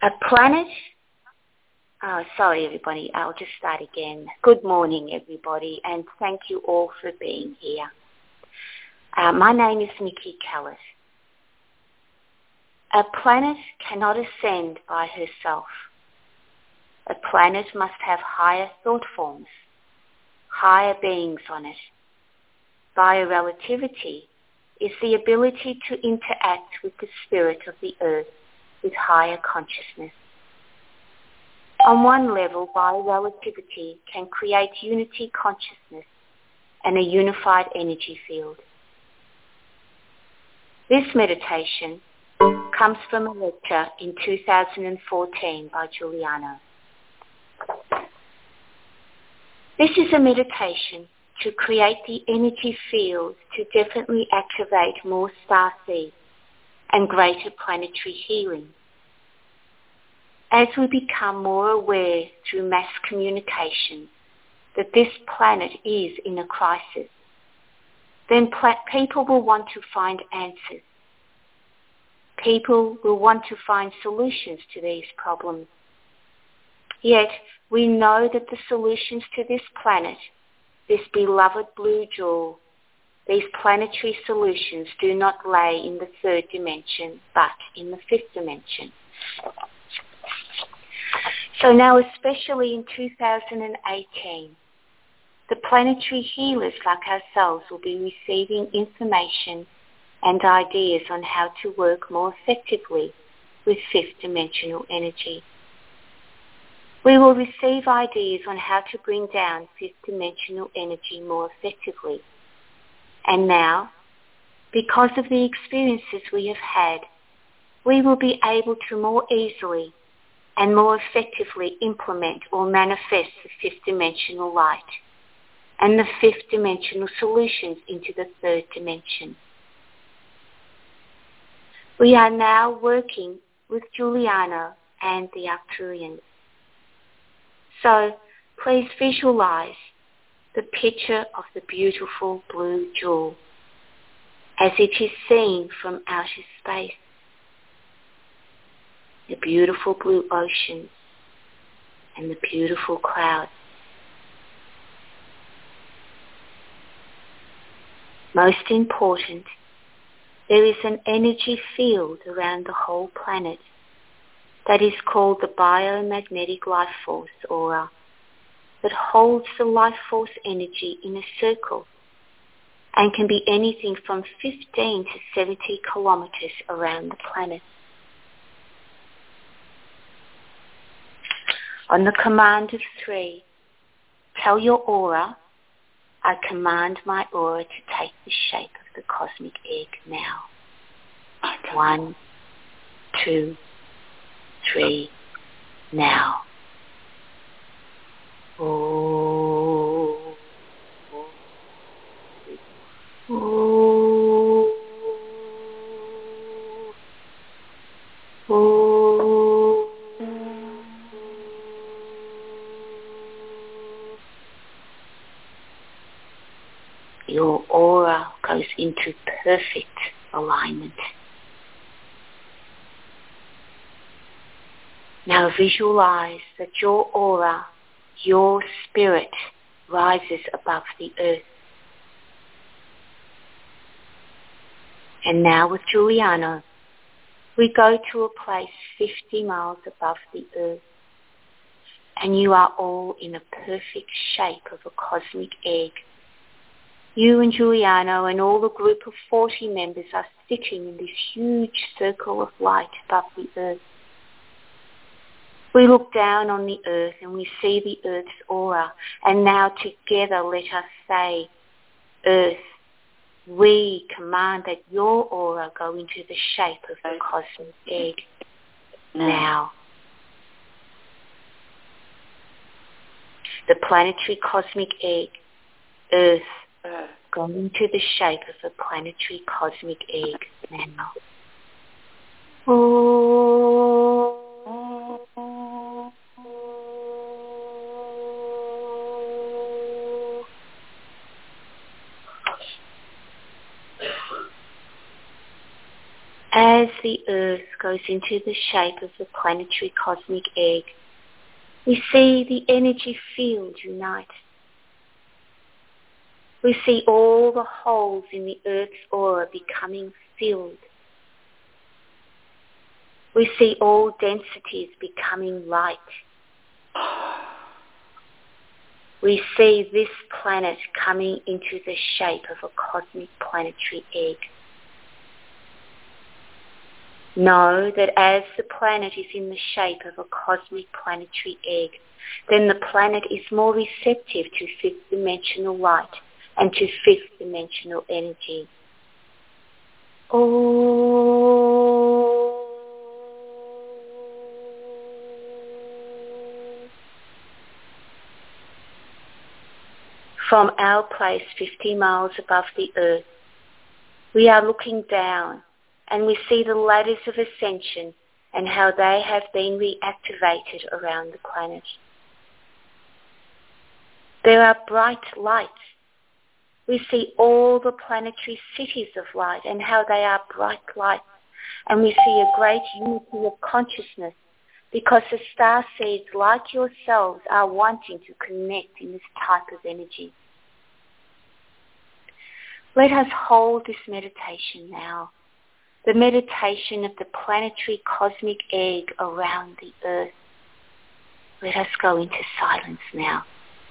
A planet. Oh, sorry, everybody. I'll just start again. Good morning, everybody, and thank you all for being here. My name is Nikki Callis. A planet cannot ascend by herself. A planet must have higher thought forms, higher beings on it. Biorelativity is the ability to interact with the spirit of the earth with higher consciousness. On one level, biorelativity can create unity consciousness and a unified energy field. This meditation comes from a lecture in 2014 by Giuliano. This is a meditation to create the energy field to definitely activate more star seeds and greater planetary healing. As we become more aware through mass communication that this planet is in a crisis, then people will want to find answers. People will want to find solutions to these problems. Yet we know that the solutions to this planet, this beloved blue jewel, these planetary solutions do not lay in the third dimension, but in the fifth dimension. So now, especially in 2018, the planetary healers like ourselves will be receiving information and ideas on how to work more effectively with fifth dimensional energy. We will receive ideas on how to bring down fifth dimensional energy more effectively. And now, because of the experiences we have had, we will be able to more easily and more effectively implement or manifest the fifth dimensional light and the fifth dimensional solutions into the third dimension. We are now working with Giuliano and the Arcturians. So please visualize the picture of the beautiful blue jewel as it is seen from outer space. The beautiful blue ocean and the beautiful clouds. Most important, there is an energy field around the whole planet that is called the biomagnetic life force aura, that holds the life force energy in a circle and can be anything from 15 to 70 kilometers around the planet. On the command of 3, tell your aura, I command my aura to take the shape of the cosmic egg now. 1, 2, 3, now. Oh. Oh. Oh. Your aura goes into perfect alignment. Now visualize that your aura, your spirit, rises above the earth. And now with Giuliano, we go to a place 50 miles above the earth. And you are all in a perfect shape of a cosmic egg. You and Giuliano and all the group of 40 members are sitting in this huge circle of light above the earth. We look down on the earth and we see the earth's aura. And now together let us say, Earth, we command that your aura go into the shape of the cosmic egg now. The planetary cosmic egg, Earth, go into the shape of the planetary cosmic egg now. Oh. As the Earth goes into the shape of the planetary cosmic egg, we see the energy field unite. We see all the holes in the Earth's aura becoming filled. We see all densities becoming light. We see this planet coming into the shape of a cosmic planetary egg. Know that as the planet is in the shape of a cosmic planetary egg, then the planet is more receptive to fifth dimensional light and to fifth dimensional energy. From our place 50 miles above the Earth, we are looking down and we see the ladders of ascension and how they have been reactivated around the planet. There are bright lights. We see all the planetary cities of light and how they are bright lights. And we see a great unity of consciousness because the star seeds like yourselves are wanting to connect in this type of energy. Let us hold this meditation now, the meditation of the planetary cosmic egg around the Earth. Let us go into silence now.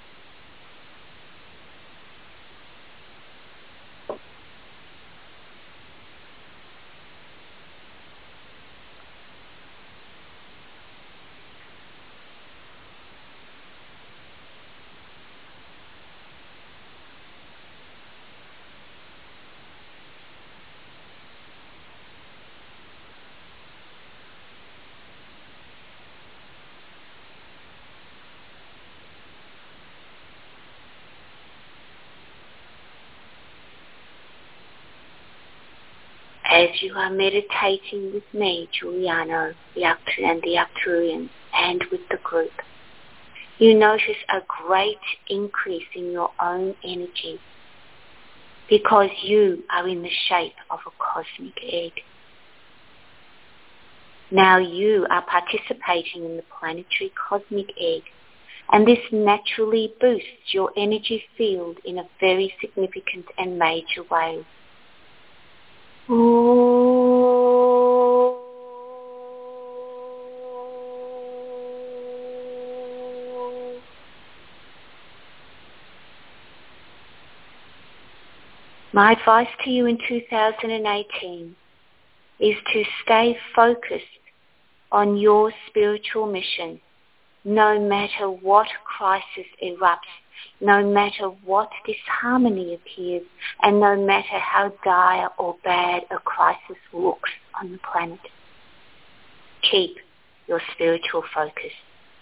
As you are meditating with me, Giuliano, the and the Arcturian, and with the group, you notice a great increase in your own energy because you are in the shape of a cosmic egg. Now you are participating in the planetary cosmic egg, and this naturally boosts your energy field in a very significant and major way. My advice to you in 2018 is to stay focused on your spiritual mission, no matter what crisis erupts, no matter what disharmony appears, and no matter how dire or bad a crisis looks on the planet. Keep your spiritual focus.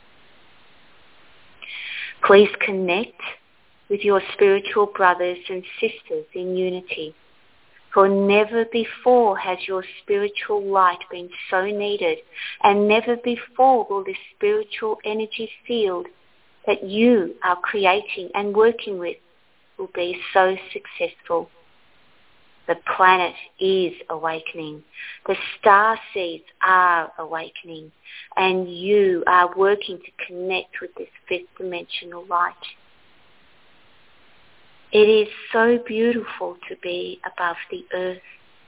Please connect with your spiritual brothers and sisters in unity, for never before has your spiritual light been so needed, and never before will this spiritual energy field that you are creating and working with will be so successful. The planet is awakening. The star seeds are awakening. And you are working to connect with this fifth dimensional light. It is so beautiful to be above the Earth.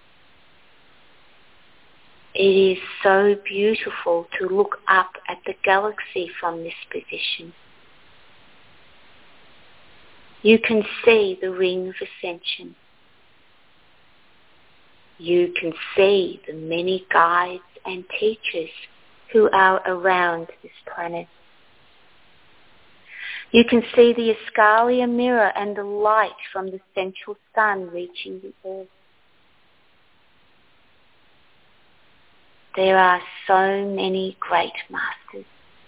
It is so beautiful to look up at the galaxy from this position. You can see the ring of ascension. You can see the many guides and teachers who are around this planet. You can see the Escalia mirror and the light from the central sun reaching the Earth. There are so many great masters.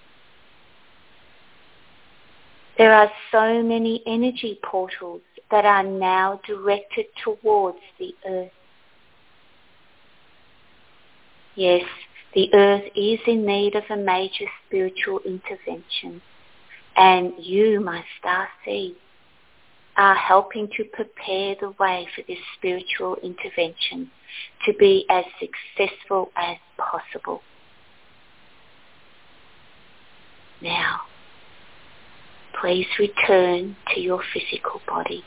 There are so many energy portals that are now directed towards the Earth. Yes, the Earth is in need of a major spiritual intervention. And you, my star seed, are helping to prepare the way for this spiritual intervention to be as successful as possible. Now, please return to your physical body.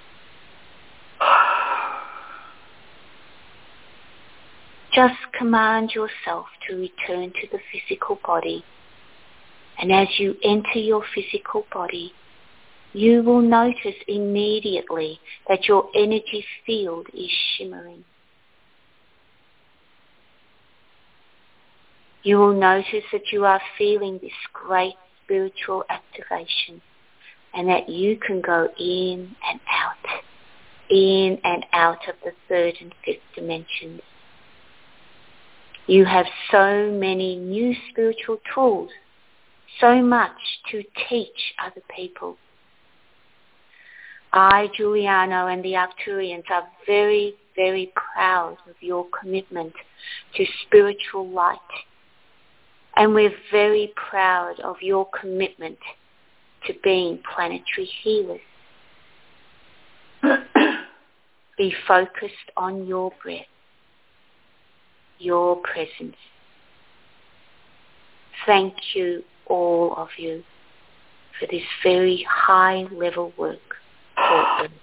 Just command yourself to return to the physical body, and as you enter your physical body, you will notice immediately that your energy field is shimmering. You will notice that you are feeling this great spiritual activation, and that you can go in and out of the third and fifth dimensions. You have so many new spiritual tools, so much to teach other people. I, Giuliano, and the Arcturians are very, very proud of your commitment to spiritual light. And we're very proud of your commitment to being planetary healers. Be focused on your breath, your presence. Thank you, all of you, for this very high level work for us.